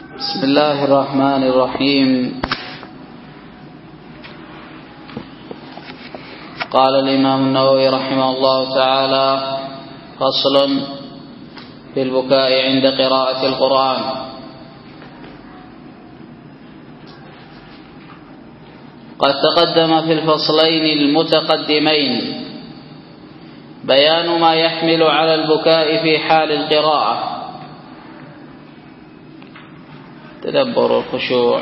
بسم الله الرحمن الرحيم. قال الإمام النووي رحمه الله تعالى: فصل في البكاء عند قراءة القرآن. قد تقدم في الفصلين المتقدمين بيان ما يحمل على البكاء في حال القراءة: تدبر الخشوع،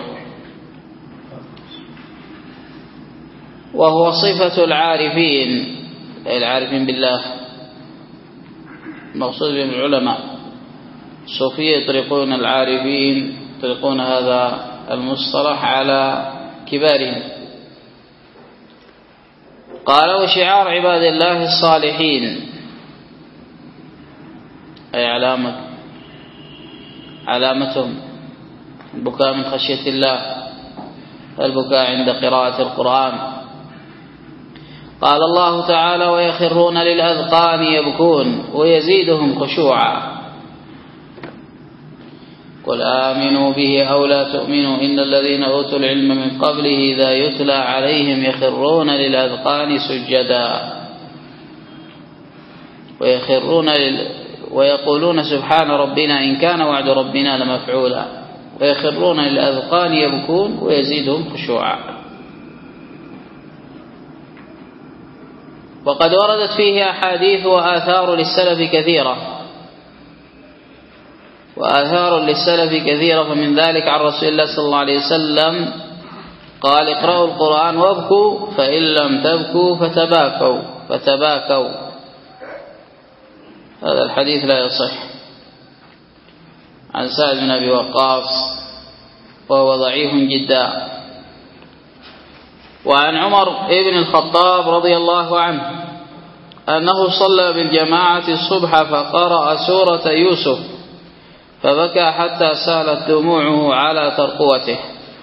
وهو صفة العارفين بالله، مقصود بهم العلماء. الصوفية يطلقون العارفين، يطلقون هذا المصطلح على كبارهم. قال: وشعار عباد الله الصالحين، أي علامتهم البكاء من خشية الله، البكاء عند قراءة القرآن. قال الله تعالى: ويخرون للأذقان يبكون ويزيدهم خشوعا. قل آمنوا به أو لا تؤمنوا إن الذين أوتوا العلم من قبله إذا يتلى عليهم يخرون للأذقان سجدا ويقولون سبحان ربنا إن كان وعد ربنا لمفعولا، ويخرون للأذقان يبكون ويزيدهم خشوعا. وقد وردت فيه أحاديث وآثار للسلف كثيرة، فمن ذلك عن رسول الله صلى الله عليه وسلم قال: اقرأوا القرآن وابكوا فإن لم تبكوا فتباكوا. هذا الحديث لا يصح، عن سعد بن أبي وقاص، وهو ضعيف جدا. وعن عمر بن الخطاب رضي الله عنه أنه صلى بالجماعة الصبح فقرأ سورة يوسف فبكى حتى سالت دموعه على ترقوته.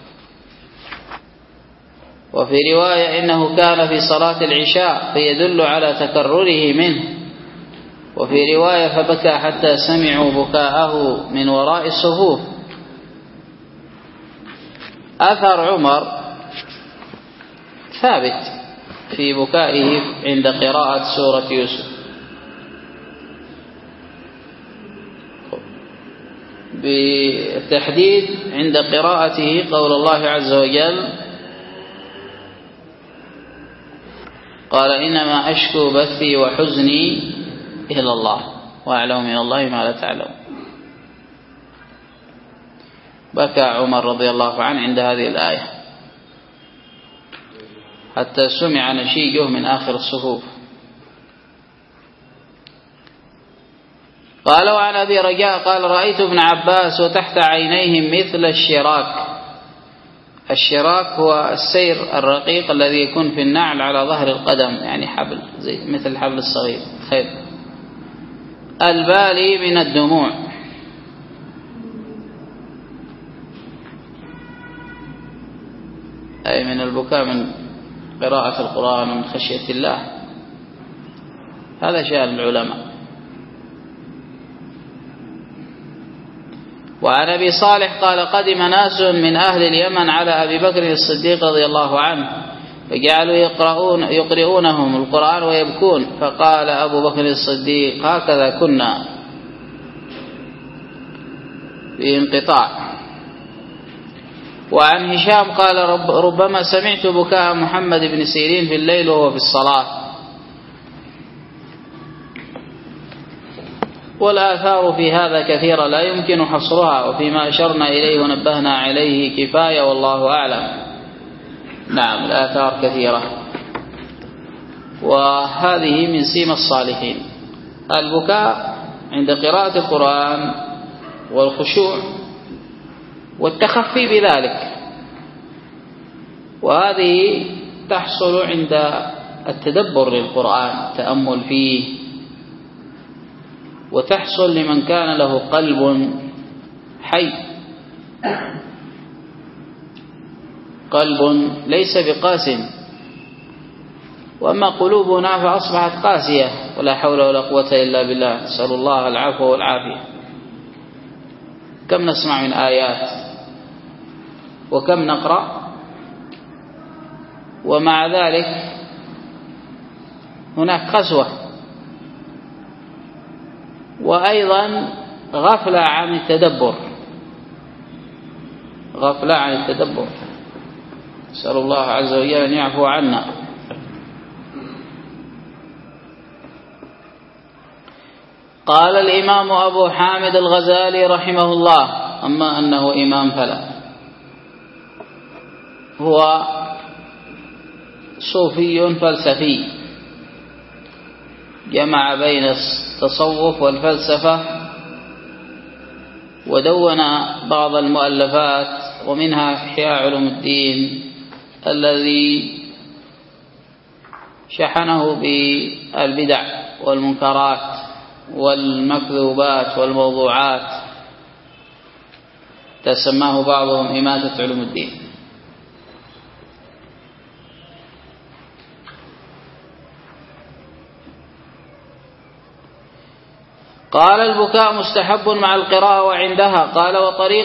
وفي رواية إنه كان في صلاة العشاء فيدل على تكرره منه. وفي رواية فبكى حتى سمعوا بكاءه من وراء الصفوف. أثر عمر ثابت في بكائه عند قراءة سورة يوسف، بالتحديد عند قراءته قول الله عز وجل: قال إنما أشكو بثي وحزني إلى الله وأعلم من الله ما لا تعلم. بكى عمر رضي الله عنه عند هذه الآية حتى سمع نشيجه من آخر الصفوف. قال: وعن أبي رجاء قال: رأيت ابن عباس وتحت عينيهم مثل الشراك. الشراك هو السير الرقيق الذي يكون في النعل على ظهر القدم، يعني حبل زي مثل الحبل الصغير، خير، البالي من الدموع. أي من البكاء من قراءة القرآن ومن خشية الله. هذا شأن العلماء. وعن أبي صالح قال: قدم ناس من أهل اليمن على أبي بكر الصديق رضي الله عنه فجعلوا يقرؤونهم القرآن ويبكون، فقال أبو بكر الصديق: هكذا كنا، بانقطاع. وعن هشام قال: ربما سمعت بكاء محمد بن سيرين في الليل وهو في الصلاة. والآثار في هذا كثيرة لا يمكن حصرها، وفيما أشرنا إليه ونبهنا عليه كفاية والله أعلم. نعم، الآثار كثيرة، وهذه من سيم الصالحين، البكاء عند قراءة القرآن والخشوع والتخفي بذلك. وهذه تحصل عند التدبر للقرآن، التأمل فيه، وتحصل لمن كان له قلب حي، قلب ليس بقاس. وأما قلوبنا فأصبحت قاسية، ولا حول ولا قوة إلا بالله، نسأل الله العفو والعافية. كم نسمع من آيات وكم نقرأ، ومع ذلك هناك قسوة وأيضا غفلة عن التدبر، غفلة عن التدبر. نسأل الله عز وجل أن يعفو عنا. قال الإمام أبو حامد الغزالي رحمه الله: أما أنه إمام فلا، هو صوفي فلسفي، جمع بين التصوف والفلسفة، ودون بعض المؤلفات ومنها إحياء علوم الدين الذي شحنه بالبدع والمنكرات والمكذوبات والموضوعات، تسماه بعضهم إماتة علوم الدين. قال: البكاء مستحب مع القراءة وعندها. قال: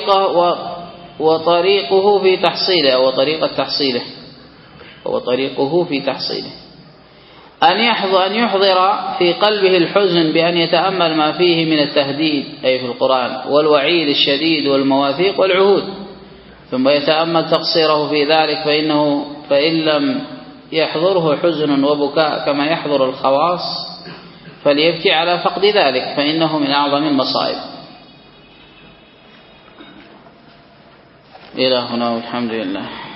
وطريقه في تحصيله، أو طريقة تحصيله، وطريقه في تحصيله أن يحضر في قلبه الحزن بأن يتأمل ما فيه من التهديد، أي في القرآن، والوعيد الشديد والمواثيق والعهود، ثم يتأمل تقصيره في ذلك، فإن لم يحضره حزن وبكاء كما يحضر الخواص فليبكي على فقد ذلك، فإنه من أعظم المصائب. إلى هنا والحمد لله.